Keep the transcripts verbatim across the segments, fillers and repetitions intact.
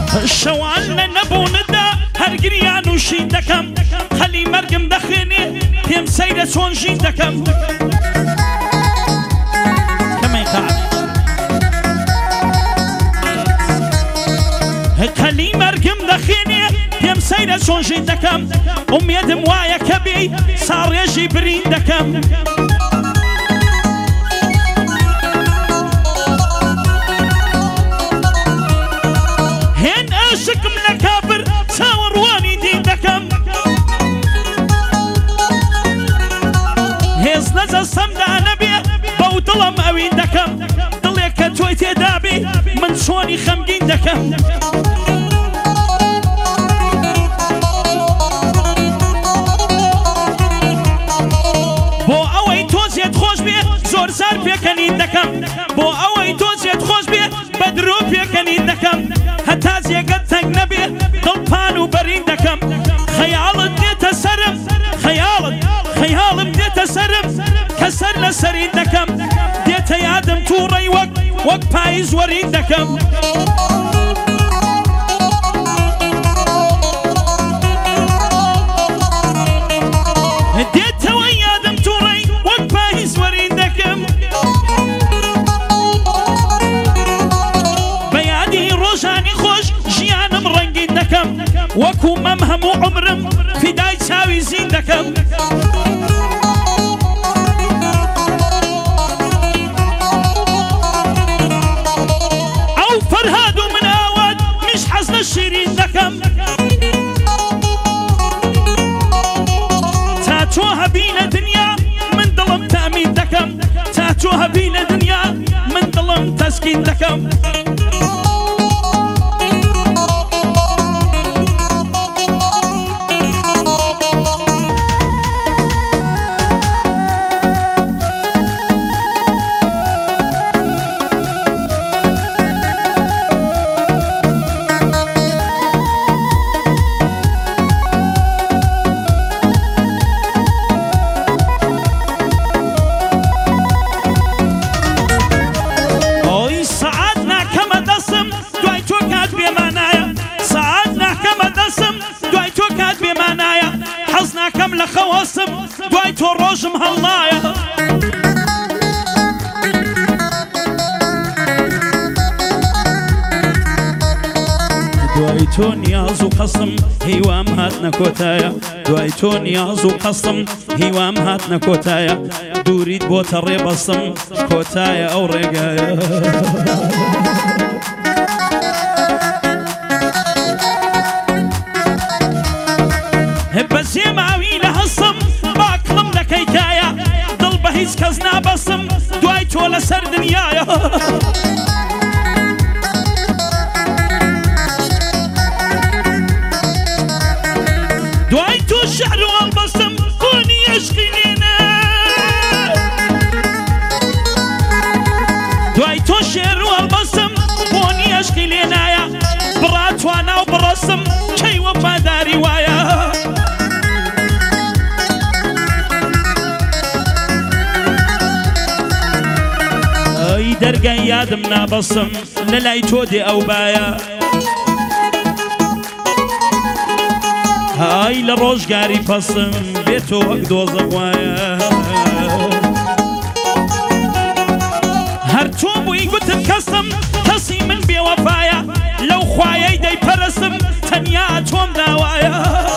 شەوان لە نەبووندا هەرگریان و شین دەکەم خەلی مەرگم دەخوێنێ پێم سەیرە چۆن ژین دەکەم کەمەی خاڵ خەلی مەرگم دەخوێنێ پێم سەیرە چۆن ژین دەکەم ئومێدم وایە کە بێی ساڕێژی برین دەکەم شکم لە کافر چاوەڕوانی دین دەکەم هێز لە جەستەمدا نەبێ بەو دڵم ئەوین دەکەم دڵێک کە تۆی تێدابێ من چۆنی خەمگین دەکەم بۆ ئەوەی تۆ زێت خۆش بێ زۆر زار پێکەنین دەکەم بۆ ئەوەی تۆ زێت خۆش بێ بە درۆ پێکەنین دەکەم هەتا جێگەت تەنگ نەبێ دڵپان و بەرین دەکەم خەیاڵت دێتە سەرم خەیاڵت خەیاڵم دێتە سەرم کە سەر لە سەرین دەکەم دێتە یادم تووڕەی وەک وەک پاییز وەرین دەکەم دێتەوە یادم تووڕەی وەک پاییز وەرین دەکەم بە یادی ڕۆژانی خۆش ژیانم ڕەنگین دەکەم وەکو مەم هەموو عومرم فیدای چاوی زین دەکەم ئەو فەرهاد و من ئاوات میش حەز لە شیرین دەکەم تا تۆ هەبی لە دنیا من دڵم تەمین دەکەم تا تۆ هەبی لە دنیا من دڵم تەسکین دەکەم ناکەم لە خەواسم دوای تۆ ڕۆژم هەڵنایە دوای تۆ نیاز و قەسم هیوام هات نەکۆتایە دوای تۆ نیاز و قەسم هیوام هات نەکۆتایە دووریت بۆتە ڕێبەسم کۆتایە ئەو ڕێگایە بەزێ ماوی لە هەستم باکڵم دەکەی کایە دڵ بە هیچ کەس نابەسم دوای تۆ لەسەر دنیایە دوای تۆ شەعر و هەڵبەستم بۆنی عشقی لێنە دوای تۆ شێر و هەڵبەستم بۆنی عشقی لێنایە بڕا توانا و بڕەستم کەی وەفاداری وایە دەرگای یادم نابەسم لە لای تۆ دێ ئەو بایە های لە ڕۆژگاری پەسم بێت تۆ وەک دۆزەق وایە هەر تۆ بووی گوتم کەسم کەسی من بێوەفایە لەو خوایەی دەیپەرستم تەنیا تۆم داوایە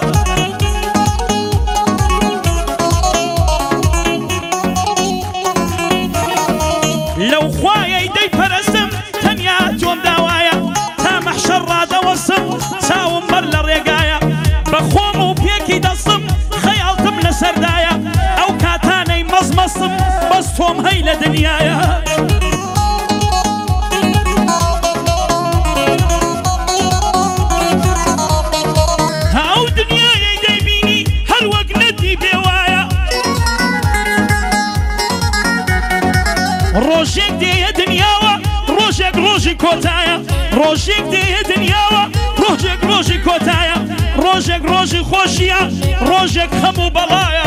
لەو خوایەی دەیپەرستم تەنیا تۆم داوایە تا مەحشەر ڕادەوەسم چاوم بەر لە ڕێگایە بە خۆم و پێکی دەستم خەیاڵتم لەسەردایە ئەو کاتانەی مەزمەستم بەس تۆم هەی لە دنیایە ئەو دنیایەی دەیبینی هەر وەک نەتی بێوایە ڕۆژێک دێیە دنیاوە ڕۆژێک ڕۆژی کۆتایە ڕۆژێک دێیە دنیاوە ڕۆژێک ڕۆژی کۆتایە ڕۆژێک ڕۆژی خۆشیە ڕۆژێک هەموو بەڵایە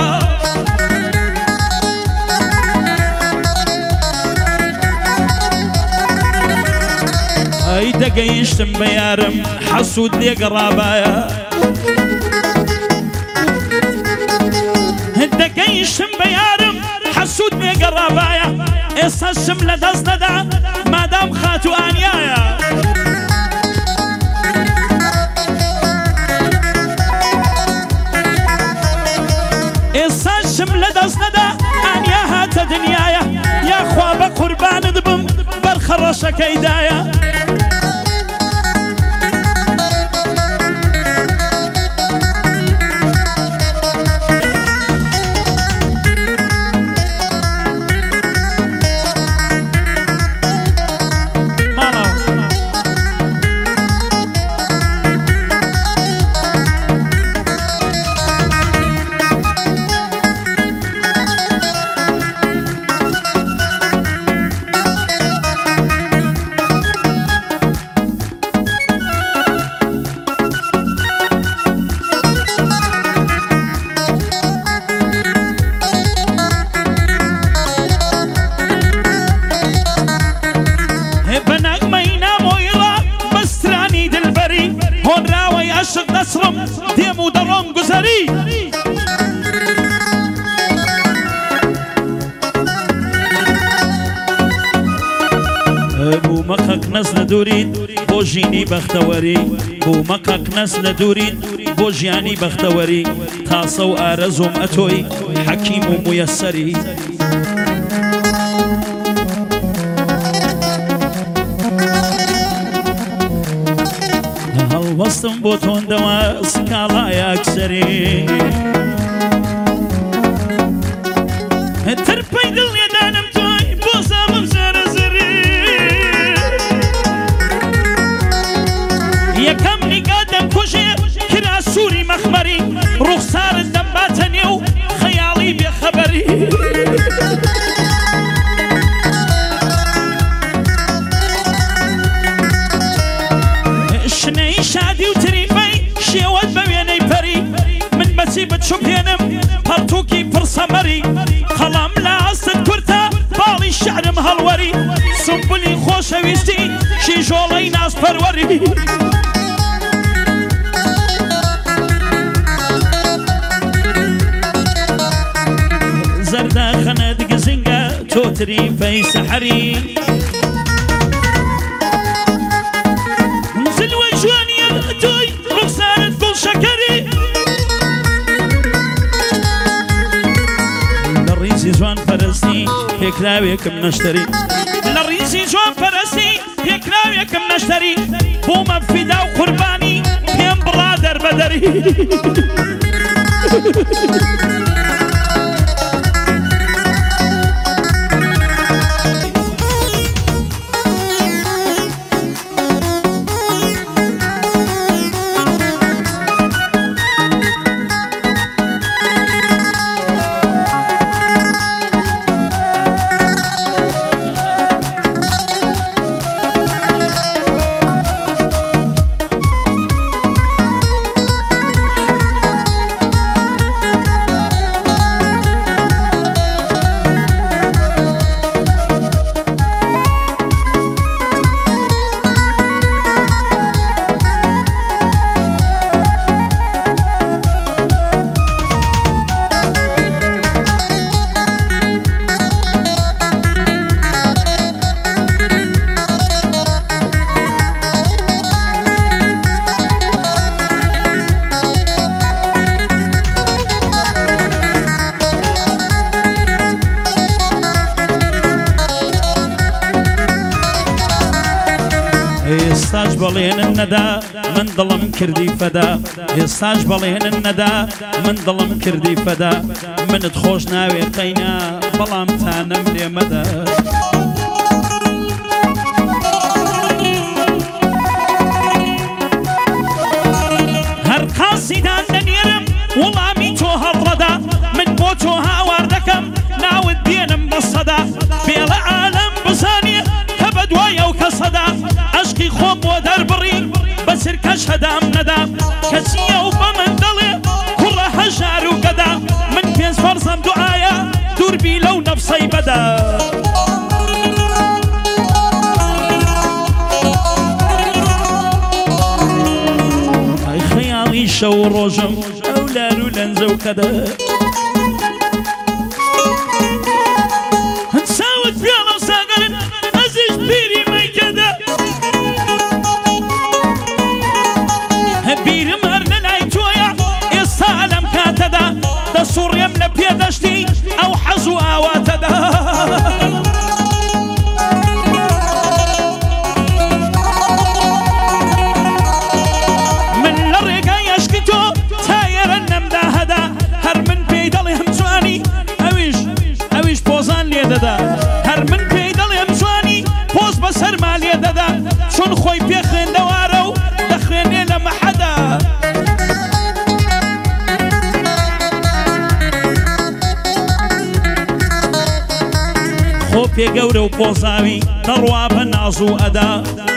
ئەی دەگەیشتم بە یارم حەسوود لێگەڕابایە دەگەیشتم بە یارم حەسوود لێگەڕابایە ئێستا شم لە دەست نەدا مادام خات و ئانیایە ئێستا شم لە دەست نەدا ئانیا هاتە دنیایە یاخوا بە قوربانت بم بەرخە ڕەشەکەیدایە عاشق نسرم دێم و دەڕۆم گوزەری بوو مەقەک نەس لە دوورین بۆ ژینی بەختەوەری بوو مەقەک نەس لە دوورین بۆ ژیانی بەختەوەری تاسە و ئارەزۆم ئەتۆی حەکیم و مویەسەری هەڵوەستم بۆ تۆندەوە سکاڵای ئاکسەری ترپەی دڵ لێدانم تۆی بۆ زامم زارە زەری یەکەم نیگات دەمکوژێ کرا سووری مەخمەری ڕوخسارت دەمباتە نێو خەیاڵی بێخەبەری شنەی شادی و تریفەی شێوەت بە وێنەی پەری من بەچی بچوپێنم پەرتووکی پڕسەمەری خەڵام لە ئاستت کورتە باڵی شعرم هەڵوەری سمبولی خۆشەویستی شیژۆڵەی ناسپەروەری زەرداخەنە دگزینگە تۆ تریفەی سەحەری جوان پەرستی پێکراوێکم نەشتەری لە ڕیزی جوان پەرستی پێکراوێکم نەشتەری بوومە فیدا و قوربانی پێم بڕا دەربەدەری ئێستاش بەڵێنن نەدا من دڵم کردی فەدا ئێستاش بەڵێنن نەدا من دڵم کردی فەدا منت خۆش ناوێ قەینا بەڵام تانەم لێمەدا هەر قاسیدان دەنێرم وەڵامی تۆ هەڵڕەدا من بۆ تۆ هاوار دەکەم ناوت دێنم بە سەدا بێڵە عالەم بزانێ کە بە دوایە و کەسەدا عشقی خۆم بۆ دەربڕی بەسر کەش هەدام نەدام کەچیە و بە من دەڵێ کوڕە هەژار و گەدا من پێنج فەرزەم دوعایە دووربی لەو نەفسەی بەدا شەو ڕۆژم ئەو لار و لەنجە و کەدە هەنساوت پیاڵە و ساگەرن ئەزیش بیری مەیکەدە بیرم هەر لەلای تۆیە ئێستا لەم کاتەدا دەسوڕێم لە پێدەشتی ئەو حەز و ئاواتەدا من لە ڕێگای عەشقی تۆ تا ئێرە نەمدا هەدا هەر من پێی دەڵێ هەمجوانی ئەویش ئەویش پۆزان لێ دەدا هەر من پێی دەڵێ هەمجوانی پۆز بەسەرما لێ دەدا چۆن خۆی پێ خوێندەوارە و دەخوێنێ لە مەحەدا خۆ پێ گەورە و پۆزاوی دەڕوا بە ناز و ئەدا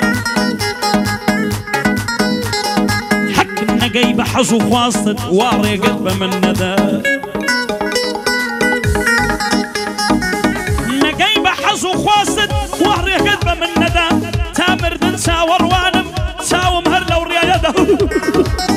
حەق نەگەی بە حەز و خواستت وا ڕێگەت بە من نەدا نەگەی بە حەز و خواستت وا ڕێگەت بە من نەدا تا مردن چاوەڕوانم چاوم هەر لەو ڕێیەدا